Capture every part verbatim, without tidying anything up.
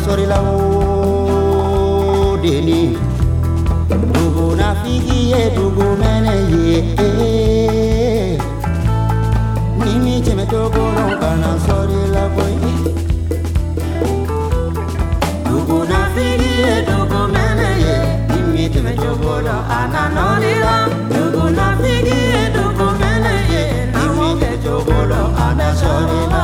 sori la o deni dugu na figi ye dugu mene ye nimi cheme to goro kana sori la boy dugu na figi ye dugu mene ye nimi cheme to goro ana nori la dugu na figi ye dugu mene ye nimi cheme to goro ana sori la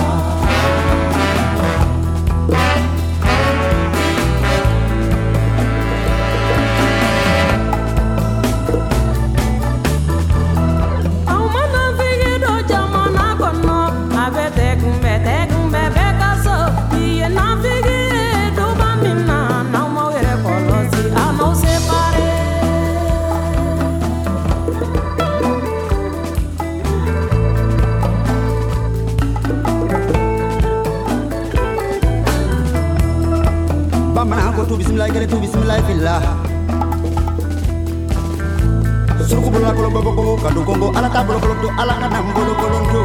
tu bismillah gere tu bismillah billah suruku bola kolo bobo ko kadu kongo ala ta bolo bolo ala na nam bolo bolo to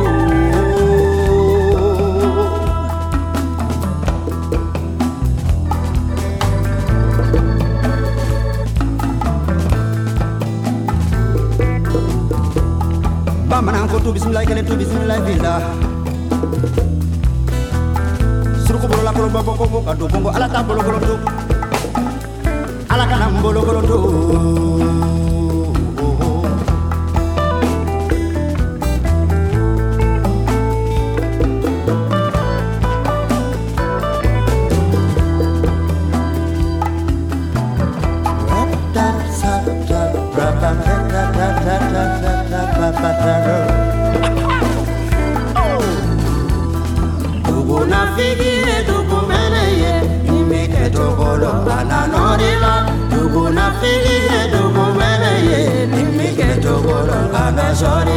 bamana ko tu bismillah gere tu bismillah billah suruku bola kolo bobo ko kadu kongo ala ta bolo bolo to ala kana mbolo bolo to dugu na figi dugu mene ye nimeke togolo ana norila dugu na figi dugu mene ye nimeke togolo ana